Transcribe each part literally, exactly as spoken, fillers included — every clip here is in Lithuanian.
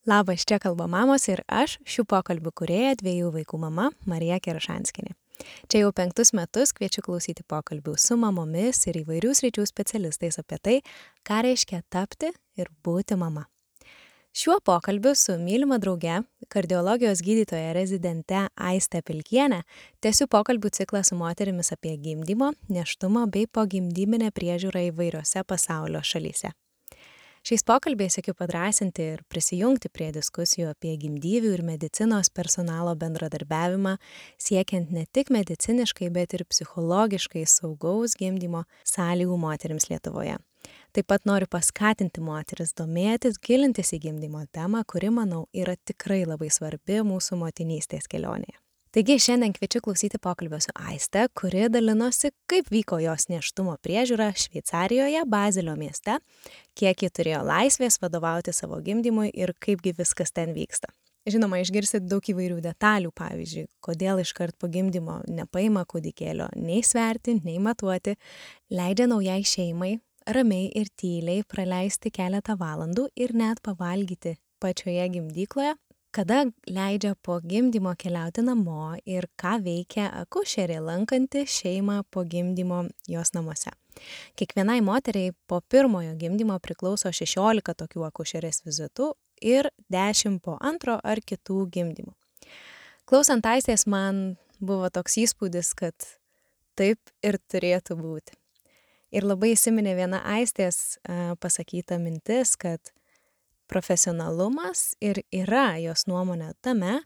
Labas, čia kalba mamos ir aš, šių pokalbių kūrėja, dviejų vaikų mama Marija Kerešanskienė. Čia jau penktus metus kviečiu klausyti pokalbių su mamomis ir įvairių sričių specialistais apie tai, ką reiškia tapti ir būti mama. Šiuo pokalbiu su mylima drauge, kardiologijos gydytoja rezidente Aiste Pilkiene, tęsiu pokalbių ciklą su moterimis apie gimdymo, nėštumo bei pogimdyminę priežiūrą įvairiose pasaulio šalyse. Šiais pokalbiais siekiu padrąsinti ir prisijungti prie diskusijų apie gimdyvių ir medicinos personalo bendradarbiavimą, siekiant ne tik mediciniškai, bet ir psichologiškai saugaus gimdymo sąlygų moterims Lietuvoje. Taip pat noriu paskatinti moteris domėtis, gilintis į gimdymo temą, kuri, manau, yra tikrai labai svarbi mūsų motinystės kelionėje. Taigi šiandien kviečiu klausyti pokalbio su Aiste, kuri dalinosi, kaip vyko jos nėštumo priežiūra Šveicarijoje, Bazelio mieste, kiek ji turėjo laisvės vadovauti savo gimdymui ir kaipgi viskas ten vyksta. Žinoma, išgirsit daug įvairių detalių, pavyzdžiui, kodėl iškart po gimdymo nepaima kūdikėlio nei sverti, nei matuoti, leidžia naujai šeimai ramiai ir tyliai praleisti keletą valandų ir net pavalgyti pačioje gimdykloje, kada leidžia po gimdymo keliauti namo ir ką veikia akušerė lankanti šeimą po gimdymo jos namuose. Kiekvienai moteriai po pirmojo gimdymo priklauso šešiolika tokių akušerės vizitų ir dešimt po antro ar kitų gimdymų. Klausant Aistės, man buvo toks įspūdis, kad taip ir turėtų būti. Ir labai įsiminė viena Aistės uh, pasakyta mintis, kad profesionalumas ir yra jos nuomonė tame,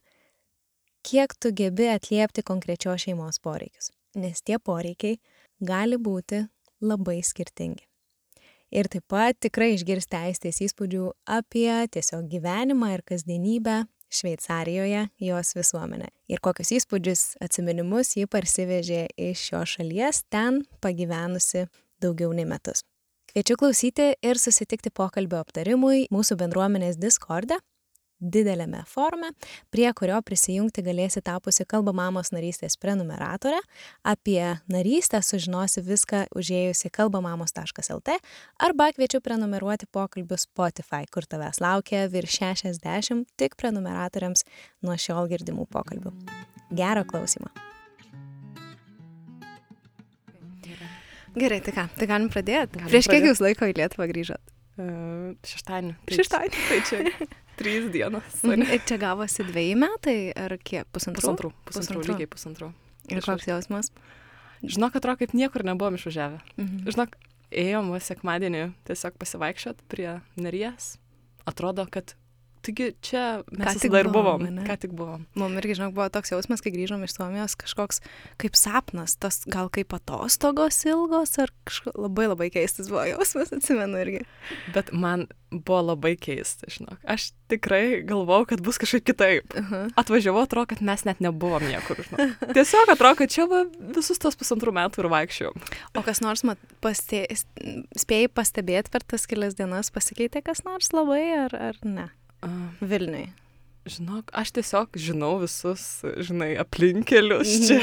kiek tu gebi atliepti konkrečios šeimos poreikius, nes tie poreikiai gali būti labai skirtingi. Ir taip pat tikrai išgirsti Aistės įspūdžių apie tiesiog gyvenimą ir kasdienybę Šveicarijoje, jos visuomenę. Ir kokius įspūdžius, atsiminimus ji parsivežė iš šios šalies, ten pagyvenusi daugiau nei metus. Kviečiu klausyti ir susitikti pokalbio aptarimui mūsų bendruomenės Discorde, didelėme forume, prie kurio prisijungti galėsi tapusi Kalba mamos narystės prenumeratorę. Apie narystę sužinosi viską užėjusi kalbamamos taškas el tė arba kviečiu prenumeruoti pokalbius Spotify, kur tavęs laukia virš šešiasdešimt tik prenumeratoriams nuo šiol girdimų pokalbių. Gero klausimo. Gerai, tai ką, tai galim pradėti? Galim Prieš kiek jūs laiko į Lietuvą grįžot? Uh, šeštadienį. Tai šeštadienį. Tai čia trys dienos. Ir čia gavosi dviejų metai ar kiek? Pusantrų? Pusantrų. Pusantrų, pusantrų. lygiai pusantrų. Ir koks jausmas? Žinok, atrodo, kaip niekur nebuvom išvažiavę. Mhm. Žinok, ėjom va sekmadienį tiesiog pasivaikščiot prie Neries. Atrodo, kad taigi čia mes visada ir buvom, ne? ką tik buvom. Mum irgi, žinok, buvo toks jausmas, kai grįžom iš Suomijos, kažkoks kaip sapnas, tas gal kaip atostogos ilgos, ar kažko labai labai keistas buvo jausmas, atsimenu irgi. Bet man buvo labai keista, žinok. Aš tikrai galvojau, kad bus kažkaip kitaip. Uh-huh. Atvažiavau, atrodo, kad mes net nebuvom niekur, žinok. Tiesiog atrodo, kad čia va, visus tos pusantrų metų ir vaikščiojom. O kas nors mat, pastė, spėjai pastebėti per tas kelias dienas, pasikeitė kas nors labai, ar, ar ne? Uh, Vilniui. Žinok, aš tiesiog žinau visus, žinai, aplinkelius čia.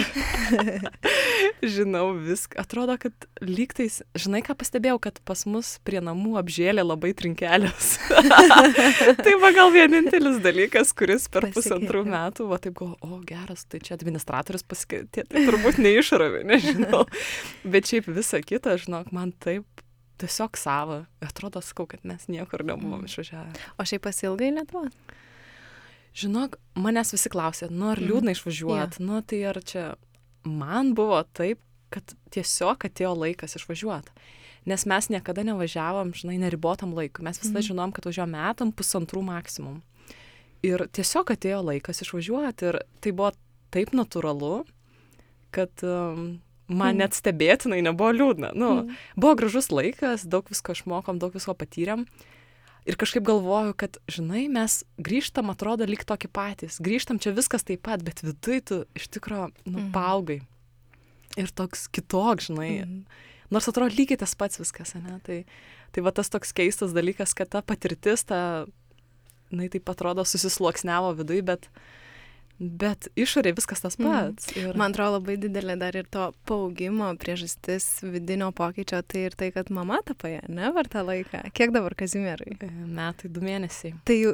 Žinau viską. Atrodo, kad lygtais, žinai, ką pastebėjau, kad pas mus prie namų apžėlė labai trinkelės. Tai va gal vienintelis dalykas, kuris per Pasikeitė. pusantrų metų, va taip galvo, o geras, tai čia administratorius pasikeitė, tai turbūt neišravė, nežinau. Bet šiaip visa kita, žinok, man taip tiesiog sava. Atrodo, sakau, kad mes niekur nebuvom išvažiavę. O šiaip pasilgai Lietuvą? Žinok, manęs visi klausė, nu ar liūdna išvažiuot, Yeah. nu tai ar čia man buvo taip, kad tiesiog atėjo laikas išvažiuot. Nes mes niekada nevažiavom, žinai, neribotam laikui. Mes visada Mhm. žinom, kad važiuojam metam pusantrų maksimum. Ir tiesiog atėjo laikas išvažiuot ir tai buvo taip natūralu, kad um, man net stebėtinai nebuvo liūdna. Nu, Mm. buvo gražus laikas, daug visko išmokom, daug visko patyrėm. Ir kažkaip galvoju, kad, žinai, mes grįžtam, atrodo, lyg tokie patys. Grįžtam, čia viskas taip pat, bet viduj tu iš tikro, nu, Mhm. paaugai. Ir toks kitoks, žinai. Mhm. Nors atrodo lygiai tas pats viskas, ne? Tai, tai va tas toks keistas dalykas, kad ta patirtis, ta, na, taip atrodo, susisluoksniavo viduj, bet Bet išorė viskas tas pats. Mm. Ir... Man atrodo labai didelė dar ir to paaugimo priežastis vidinio pokyčio, tai ir tai, kad mama tapai, ne, per tą laiką. Kiek dabar Kazimierai? Metai, du mėnesiai. Tai jau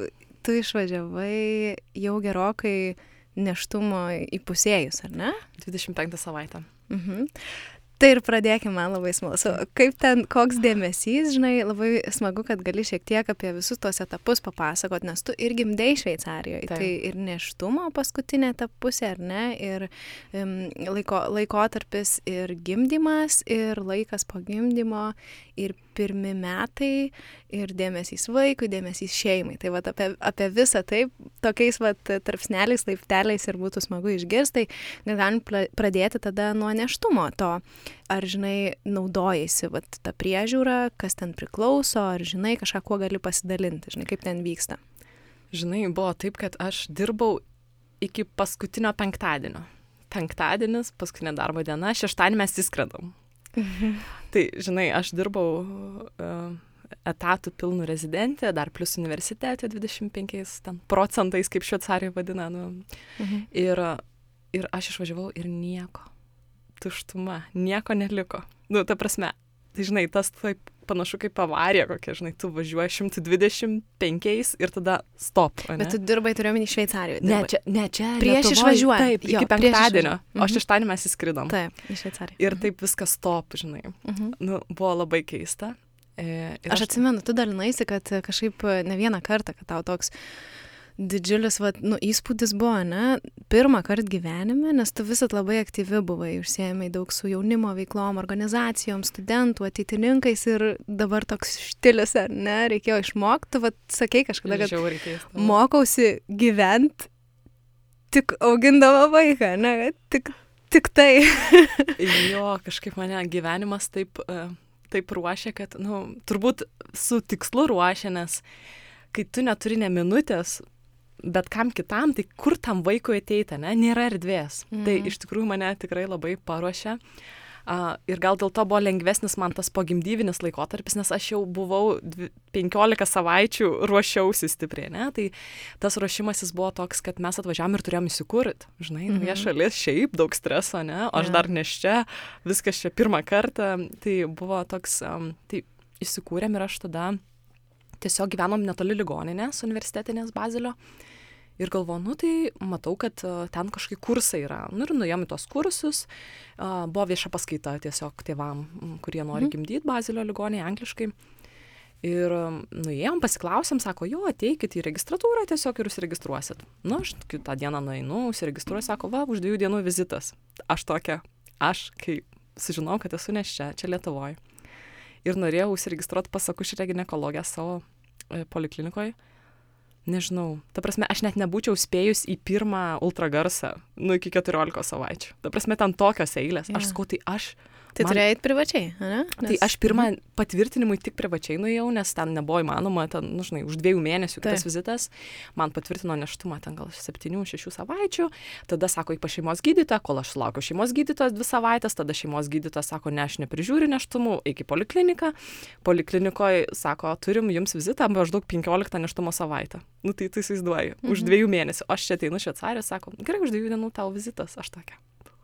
tu išvažiavai jau gerokai nėštumo įpusėjus, ar ne? dvidešimt penktą savaitę. Mhm. Tai ir pradėkime, man labai smalsu. Kaip ten, koks dėmesys, žinai, labai smagu, kad gali šiek tiek apie visus tos etapus papasakot, nes tu ir gimdei Šveicarijoje. Tai ir nėštumo paskutinė ta pusė, ar ne? Ir um, laiko, laikotarpis ir gimdymas, ir laikas po gimdymo, ir pirmi metai, ir dėmesys vaikui, dėmesys šeimai. Tai vat apie, apie visą tai, tokiais vat tarpsneliais, laipteliais ir būtų smagu išgirsti, tai galim pradėti tada nuo nėštumo to. Ar, žinai, naudojasi vat, tą priežiūrą, kas ten priklauso, ar, žinai, kažką, kuo gali pasidalinti, žinai, kaip ten vyksta? Žinai, buvo taip, kad aš dirbau iki paskutinio penktadienio. Penktadienis, paskutinė darbo diena, šeštadienį mes įskredam. Mhm. Tai, žinai, aš dirbau uh, etatų pilnų rezidentė, dar plus universitete dvidešimt penkiais ten, procentais, kaip Šveicarijoje vadina. Nu. Mhm. Ir, ir aš išvažiavau ir nieko. Tuštuma, nieko neliko. Nu, ta prasme, tai žinai, tas taip panašu kaip avarija kokia, žinai, tu važiuoji šimtas dvidešimt penkiais ir tada stop. Ne? Bet tu dirbai, turėjau į Šveicarijoje. Ne, čia, ne, čia prieš išvažiuojant. Taip, jo, iki penktadienio, o šeštadienį mes įskridom. Taip, į Šveicariją. Ir taip viskas stop, žinai. Mhm. Nu, buvo labai keista. E, aš, aš atsimenu, tu dalinaisi, kad kažkaip ne vieną kartą, kad tau toks didžiulis, va, nu, įspūdis buvo, ne? Pirmą kartą gyvenime, nes tu visat labai aktyvi buvai, užsiėmei daug su jaunimo veiklom, organizacijom, studentų, ateitininkais ir dabar toks štilis, ar ne, reikėjo išmokti, tu, va, sakei kažkada, kad reikės, mokausi gyventi tik augindama vaiką, ne, tik, tik tai. Jo, kažkaip mane gyvenimas taip, taip ruošia, kad, nu, turbūt su tikslu ruošia, nes kai tu neturi ne minutės, bet kam kitam, tai kur tam vaikui ateiti, ne? Nėra erdvės. Mm. Tai iš tikrųjų mane tikrai labai paruošė. Uh, ir gal dėl to buvo lengvesnis man tas pogimdyvinis laikotarpis, nes aš jau buvau penkiolika savaičių ruošiausi stipriai, ne? Tai tas ruošimasis buvo toks, kad mes atvažiavom ir turėjom įsikurti. Žinai, mm-hmm. nauja šalis, šiaip daug streso, ne? O aš yeah. dar neščia, viskas čia pirmą kartą. Tai buvo toks, um, tai įsikūrėm ir aš tada tiesiog gyvenom netoli ligoninės universitetinės Bazilio. Ir galvoju, nu tai matau, kad uh, ten kažkokie kursai yra. Nu ir nuėjom į tos kursus. Uh, buvo vieša paskaita tiesiog tėvam, kurie nori mm. gimdyti Bazilio ligoninėje angliškai. Ir um, nuėjom, pasiklausėm, sako, jo, ateikit į registratūrą tiesiog ir užsiregistruosit. Nu, aš kitą dieną nueinu, užsiregistruoju, sako, va, už dviejų dienų vizitas. Aš tokia, aš, kai sužinau, kad esu neščia, čia Lietuvoje. Ir norėjau užsiregistruoti pas akušerę ginekologę savo e, poliklinikoje. Nežinau, ta prasme, aš net nebūčiau spėjus į pirmą ultragarsą, nu, iki keturiolikos savaičių. Ta prasme, ten tokios eilės. Ja. Aš sakau, tai aš... Tai man... turėjai privačiai, ne? Nes... Tai aš pirmą patvirtinimui tik privačiai nuėjau, nes ten nebuvo įmanoma, ten, nu, žinai, už dviejų mėnesių tas vizitas. Man patvirtino nėštumą ten gal septynių, šešių savaičių. Tada sako, į pas šeimos gydytoją, kol aš laukiu šeimos gydytojos dvi savaitės, tada šeimos gydytojas sako, ne, aš neprižiūriu nėštumų, eik į polikliniką. Poliklinikoje sako, turim jums vizitą maždaug penkioliktą nėštumo savaitę. Nu, tai tu įsivaizduoji, mhm. už dviejų mėnesių. Aš čia ateinu Šveicarijos, sako, gerai, už dviejų dienų tau vizitas, aš tokia.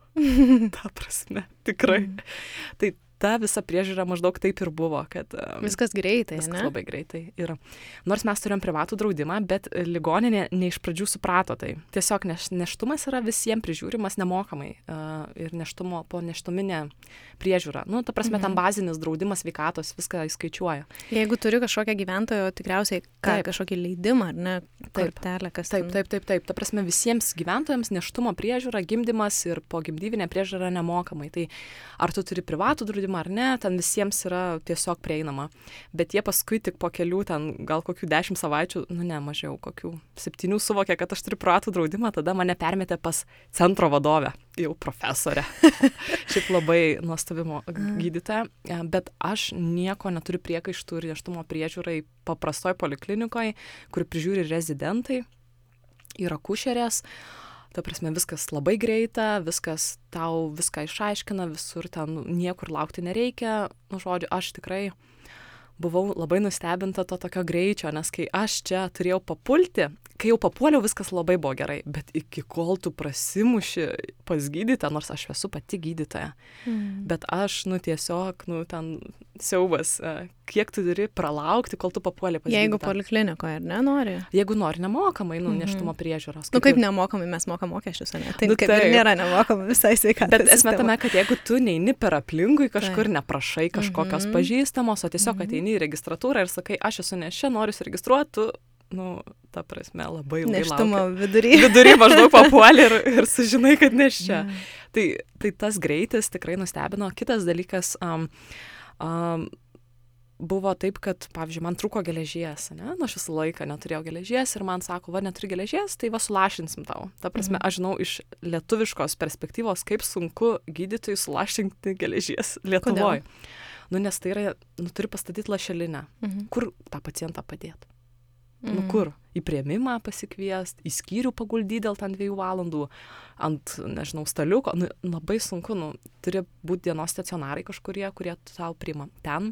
Ta prasme, tikrai. Mm. Tai ta visa priežiūra maždaug taip ir buvo, kad... Um, viskas greitai, viskas ne? Labai greitai. Ir nors mes turėjom privatų draudimą, bet ligoninė ne iš pradžių suprato tai. Tiesiog neš, neštumas yra visiems prižiūrimas nemokamai. Uh, ir neštumo po neštuminė priežiūra. Nu, ta prasme, mm. tam bazinis draudimas sveikatos viską įskaičiuoja. Jeigu turi kažkokią gyventojo, tikriausiai ką, kažkokį leidimą, ar ne? Kortelę, kas taip, taip, taip, taip. Ta prasme, visiems gyventojams neštumo priežiūra, gimdymas ir po gimdyvinė priežiūra nemokamai. Tai ar tu turi privatų draudimą ar ne, ten visiems yra tiesiog prieinama. Bet jie paskui tik po kelių, ten gal kokių dešimt savaičių, nu ne, mažiau, kokių septynių suvokė, kad aš turiu privatų draudimą, tada mane permetė pas centro vadovę, jau profesorę. Šiaip labai nuostabi gydytoja, bet aš nieko neturiu priekaištų ir nėštumo priežiūrai paprastoj poliklinikoje, kur prižiūri rezidentai ir akušerės. Ta prasme, viskas labai greita, viskas tau viską išaiškina, visur ten niekur laukti nereikia. Nu, žodžiu, aš tikrai buvau labai nustebinta to tokio greičio, nes kai aš čia turėjau papulti, kai jau papuoliau, viskas labai buvo gerai, bet iki kol tu prasimuši pas gydytoją, nors aš esu pati gydytoja, mm. bet aš, nu, tiesiog, nu, ten siaubas, kiek tu turi pralaukti, kol tu papuoli pas gydytoją. Jeigu poliklinikoje, ar ne, nori? Jeigu nori, nemokamai, nu, neštumo priežiūros. Nu, kaip ir... nemokamai, mes mokam mokesčius, ne? Tai nu, kaip taip. Ir nėra nemokamai visai sveikatos. Bet esmė tame, kad jeigu tu neini per aplinkui kažkur, taip. Neprašai kažkokios mm-hmm. pažįstamos, o tiesiog mm-hmm. ateini į registratūrą ir sakai, aš esu neščia, noriu registruoti, tu, nu, ta prasme, labai ilgai lauki. Neštumo vidury. Vidury maždaug papuoli ir, ir sužinai, kad neščia. Yeah. Tai, tai tas greitis tikrai nustebino. Kitas dalykas, um, um, buvo taip, kad, pavyzdžiui, man trūko geležies, ne? Nu, aš visą laiką neturėjau geležies ir man sako, va, neturi geležies, tai va, sulašinsim tau. Ta prasme, mhm. aš žinau iš lietuviškos perspektyvos, kaip sunku gydytojui sulašinti geležies Lietuvoje. Nu, nes tai yra, nu, turi pastatyti lašelinę. Mhm. Kur tą pacientą padėti? Mhm. Nu, kur? Į priėmimą pasikviest, į skyrių paguldyti dėl ten dviejų valandų, ant, nežinau, staliuko. Nu, labai sunku, nu, turi būti dienos stacionarai kažkurie, kurie tau priima. Ten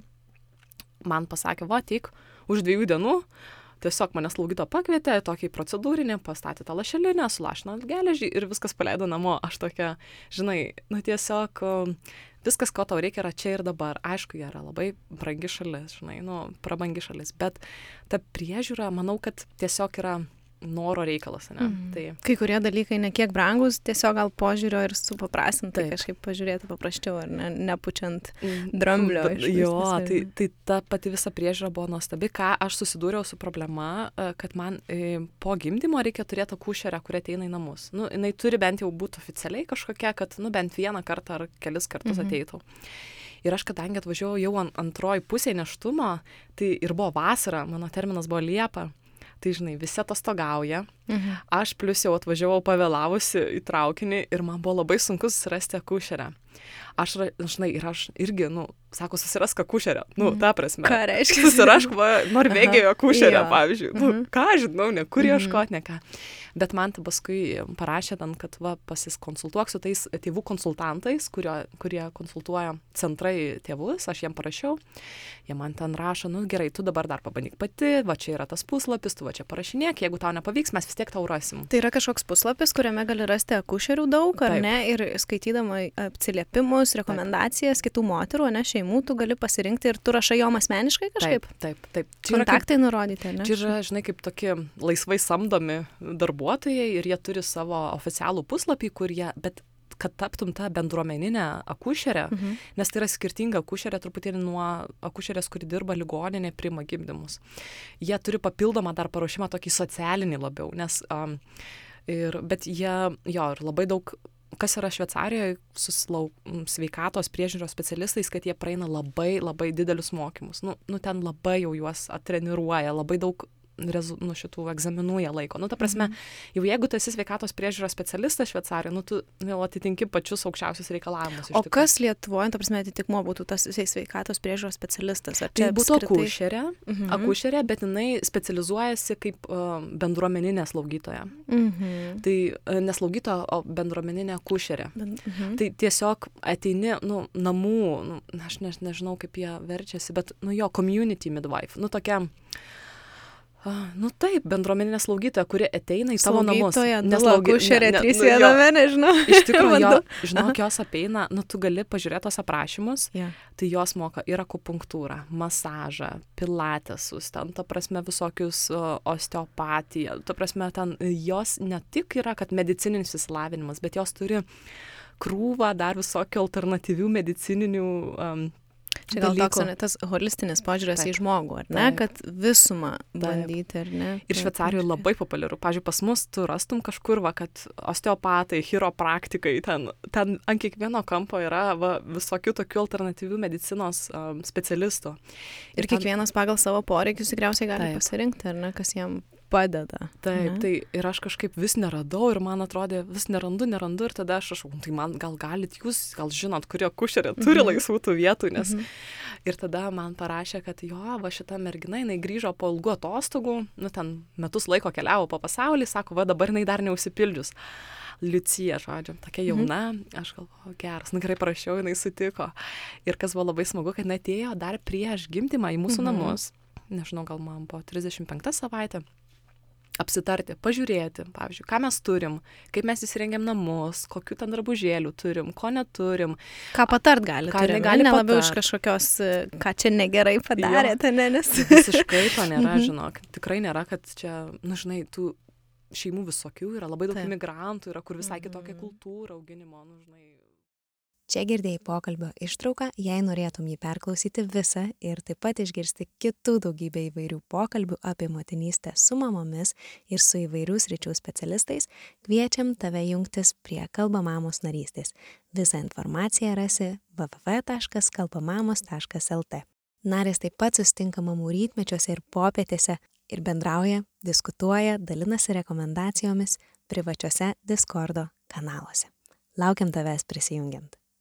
man pasakė, va, tik už dviejų dienų, tiesiog mane slaugyto pakvietė, tokį procedūrinį, pastatė tą lašelinę, sulašino geležį ir viskas paleido namo. Aš tokia, žinai, nu tiesiog viskas, ko tau reikia, yra čia ir dabar. Aišku, jie yra labai brangi šalis, žinai, nu, prabangi šalis, bet ta priežiūra, manau, kad tiesiog yra noro reikalas, ne? Mm. Tai... Kai kurie dalykai ne kiek brangus, tiesiog gal požiūrio ir supaprastinti, kažkaip pažiūrėti paprasčiau, ar ne, nepučiant dramblio. Mm. Jo, tai, tai ta pati visa priežiūra buvo nuostabi. Ką aš susidūriau su problema, kad man e, po gimdymo reikia turėti akušerę, kuri ateina į namus. Nu, jinai turi bent jau būti oficialiai kažkokia, kad, nu, bent vieną kartą ar kelis kartus mm-hmm. ateitų. Ir aš, kadangi atvažiavau jau ant antroji pusė nėštumo, tai ir buvo vasara, mano terminas buvo Liepa. Tai, žinai, visi atostogauja. Mhm. Aš plius jau atvažiavau pavėlavusi į traukinį ir man buvo labai sunku susirasti akušerę. Aš, žinai, ir aš irgi, nu, sako, susirask akušerę. Nu, ta prasme. Ką reiškia? Susirask Norvegijoje akušerę, pavyzdžiui. Nu, mhm. ką, žinau, ne kur ieškot, ne ką. Bet man tai paskui parašė ten, kad va, pasiskonsultuok su tais tėvų konsultantais, kurio, kurie konsultuoja centrai tėvus, aš jiem parašiau. Jie man ten rašo, nu gerai, tu dabar dar pabandyk pati, va čia yra tas puslapis, tu va čia parašinėk, jeigu tau nepavyks, mes vis tiek tau rasim. Tai yra kažkoks puslapis, kuriame gali rasti akušerių daug, ar taip. Ne? Ir skaitydama atsiliepimus, rekomendacijas taip. Kitų moterų, ne, šeimų, tu gali pasirinkti ir tu rašai jom asmeniškai kažkaip? Taip, taip, taip. Kontaktai kaip, nurodyti, ar ne? Čia yra, žinai, kaip tokie laisvai samdomi darbuotojai ir jie turi savo oficialų puslapį, kur jie, bet kad taptum tą bendruomeninę akušerę, mhm. nes tai yra skirtinga akušerė truputėlį nuo akušerės, kuri dirba ligoninė, priima gimdymus. Jie turi papildomą dar paruošimą tokį socialinį labiau, nes, um, ir, bet jie, jo, ir labai daug, kas yra Šveicarijoje su slau, sveikatos priežiūros specialistais, kad jie praeina labai, labai didelius mokymus. Nu, nu ten labai jau juos atreniruoja, labai daug rezu, nu, šitų egzaminų jie laiko. Nu, ta prasme, mm-hmm. jau jeigu tu esi sveikatos priežiūros specialistas Šveicarijoje, nu, tu jau atitinki pačius aukščiausius reikalavimus. O kas Lietuvoje, ta prasme, atitikmuo būtų tas sveikatos priežiūros specialistas? Ar tai būtų akušerė, mm-hmm. akušerė, bet jinai specializuojasi kaip uh, bendruomeninė slaugytoja. Mm-hmm. Tai uh, neslaugytoja, o bendruomeninė akušerė. Mm-hmm. Tai tiesiog ateini, nu, namų, nu, aš ne, nežinau, kaip jie verčiasi, bet, nu, jo, community midwife, nu, tokia... Nu taip, bendruomeninė slaugytoja, kuri ateina į tavo namus. Slaugytoja, akušerė, ne, ne, trys viename, nežinau. Iš tikrųjų, jo, žinok, jos apeina, nu tu gali pažiūrėti tos aprašymus, yeah. tai jos moka ir akupunktūrą, masažą, pilatesus, ten, ta prasme, visokius uh, osteopatiją, ta prasme, ten jos ne tik yra, kad medicininis išsilavinimas, bet jos turi krūvą dar visokių alternatyvių medicininių um, Čia gal toks, ne, tas holistinis požiūrės į žmogų, ar ne, taip. Kad visumą bandyti, ar ne? Ir Šveicarijoje labai populiaru. Pavyzdžiui, pas mus tu rastum kažkur, va, kad osteopatai, chiropraktikai, ten, ten ant kiekvieno kampo yra va, visokių tokių alternatyvių medicinos um, specialistų. Ir, ir kiekvienas ten... pagal savo poreikius tikriausiai gali taip. Pasirinkti, ar ne, kas jam padeda. Taip, ne? Tai ir aš kažkaip vis neradau ir man atrodė, vis nerandu, nerandu ir tada aš rašau, tai man gal galit jūs, gal žinot, kurie akušerė turi mm-hmm. laisvų tų vietų, nes mm-hmm. ir tada man parašė, kad jo, va šita mergina, jinai grįžo po ilgų atostogų, nu ten metus laiko keliavo po pasaulį, sako, va dabar jinai dar neužsipildžius. Liucija, žodžiu, tokia jauna, mm-hmm. aš galvoju, geras, nu gerai parašiau, jinai sutiko. Ir kas buvo labai smagu, kad jinai atėjo dar prieš gimdymą į mūsų mm-hmm. namus, nežinau, gal man buvo trisdešimt penkta savaitė. apsitarti, pažiūrėti, pavyzdžiui, ką mes turim, kaip mes įsirengiam namus, kokių ten drabužėlių turim, ko neturim. Ką patart gali, ką turim, gali ne labiau patart. iš kažkokios, ką čia negerai padarėte, ne, nes... Visiškai to nėra, žinok. Tikrai nėra, kad čia, nu, žinai, tų šeimų visokių yra, labai daug Taip. imigrantų yra, kur visai kitokia kultūra auginimo, nu, žinai. Čia girdėjai pokalbio ištrauką, jei norėtum jį perklausyti visą ir taip pat išgirsti kitų daugybę įvairių pokalbių apie motinystę su mamomis ir su įvairių sričių specialistais, kviečiam tave jungtis prie Kalba mamos narystės. Visą informaciją rasi w w w taškas kalbamamos taškas l t. Narės taip pat susitinka mamų rytmečiuose ir popietėse ir bendrauja, diskutuoja, dalinasi rekomendacijomis privačiuose Discordo kanaluose. Laukiam tavęs prisijungiant.